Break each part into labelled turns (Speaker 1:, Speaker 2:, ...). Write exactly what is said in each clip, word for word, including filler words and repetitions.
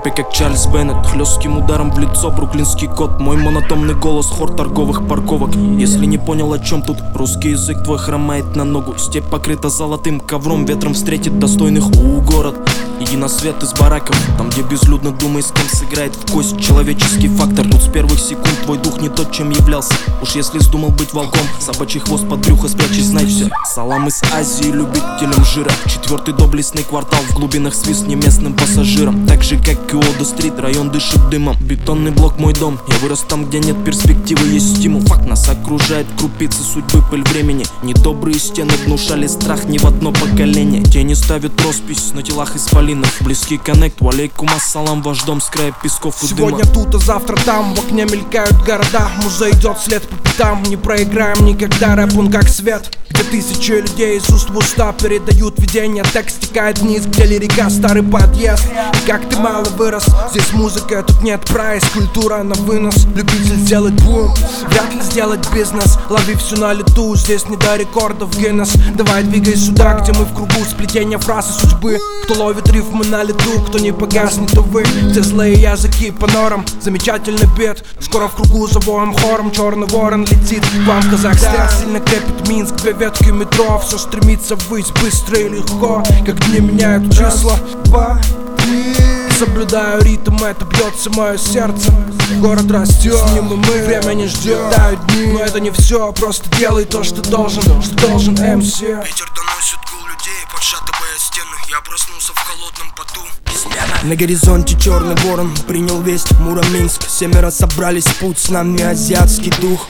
Speaker 1: рэпе как Чарльз Беннет, хлестким ударом в лицо бруклинский кот. Мой монотонный голос, хор торговых парковок. Если не понял, о чем тут, русский язык твой хромает на ногу. Степь покрыта золотым ковром, ветром встретит достойных у город. Иди на свет из бараков, там где безлюдно, думай, с кем сыграет в кость человеческий фактор. Тут с первых секунд твой дух не тот, чем являлся. Уж если вздумал быть волком, собачий хвост под брюхо спрячь и знай все. Салам из Азии любителям жира, четвертый доблестный квартал, в глубинах свист не местным пассажирам. Так же как и Уолл-стрит, район дышит дымом. Бетонный блок мой дом, я вырос там, где нет перспективы, есть стимул. Факт, нас окружает крупицы судьбы, пыль времени. Недобрые стены внушали страх не в одно поколение. Тени ставят роспись на телах исполинов. Близкий коннект, валейкум ассалам, ваш дом с края песков и
Speaker 2: сегодня
Speaker 1: дыма.
Speaker 2: Тут, а завтра там, в окне мелькают города. Муза идет вслед по пятам, не проиграем никогда, рэп он как свет. Где тысячи людей из уст в уста передают видение. Текст стекает вниз, где лирика, старый подъезд. И как ты мало вырос, здесь музыка, тут нет прайс. Культура на вынос, любитель сделать бум, вряд ли сделать бизнес. Лови всю на лету, здесь не до рекордов Гиннес. Давай двигай сюда, где мы в кругу сплетения фраз и судьбы. Кто ловит рифмы на лету, кто не погаснет, увы. Все злые языки по норам, замечательный бит. Скоро в кругу завоем хором, черный ворон летит к вам в Казахстан. Сильно крепит Минск, две ветки метро. Все стремится ввысь быстро и легко, как дни меняют числа. Два, три. Соблюдаю ритм, это бьется мое сердце. Город растет, с ним и мы, время не ждет. Тают дни, но это не все, просто делай то, что должен, что должен эм си.
Speaker 3: Ветер доносит гул людей, подшатывая стены. Я проснулся в холодном поту. Измена.
Speaker 4: На горизонте черный ворон принял весть, Муроминск. Семеро собрались в путь, с нами азиатский дух.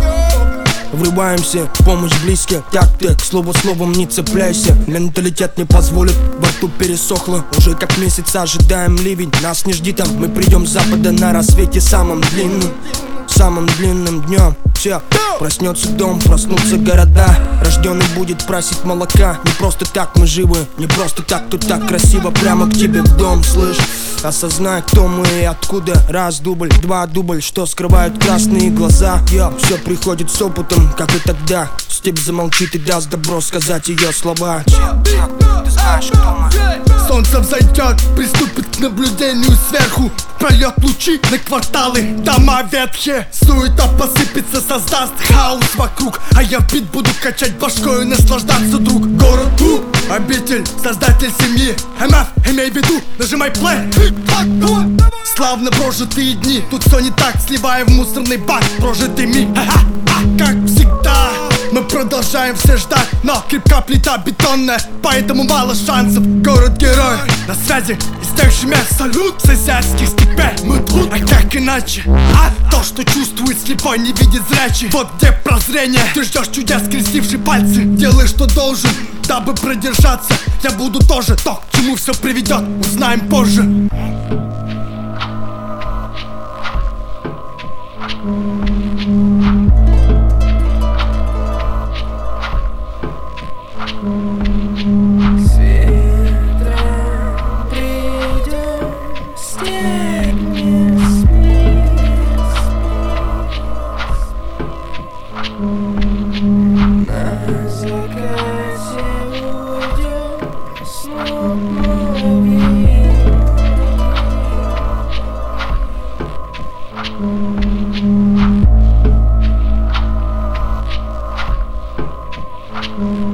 Speaker 4: Врываемся, помощь близкая, так ты, к слову словом не цепляйся. Менталитет не позволит, во рту пересохло. Уже как месяц ожидаем ливень, нас не жди там. Мы придем с запада на рассвете самым длинным, самым длинным днем. Все, проснется дом, проснутся города. Рожденный будет просить молока. Не просто так мы живы, не просто так тут так красиво. Прямо к тебе в дом, слышь. Осознай, кто мы и откуда. Раз дубль, два дубль, что скрывают красные глаза. Йо, все приходит с опытом, как и тогда. Степь замолчит и даст добро сказать ее слова.
Speaker 3: Ты знаешь, кто мы.
Speaker 5: Солнце взойдет, приступит к наблюдению сверху. Прольет лучи на кварталы, дома ветхие. Суета посыпется, создаст хаос вокруг. А я в бит буду качать башкой и наслаждаться, друг. Город клуб, обитель, создатель семьи. эм эф, имей в виду, нажимай плей. Славно прожитые дни, тут все не так, сливая в мусорный бак прожитый миг. Как всегда, мы продолжаем все ждать, но крепка плита бетонная, поэтому мало шансов. Город-герой на связи из тех же мест. Салют с азиатских степей, мы тут, а как иначе? А то, что чувствует слепой, не видит зрячий. Вот где прозрение, ты ждешь чудес, скрестивший пальцы. Делай, что должен, дабы продержаться. Я буду тоже то, к чему все приведет, узнаем позже.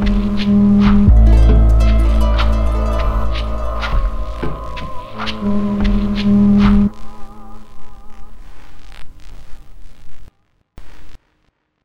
Speaker 6: Mm-hmm.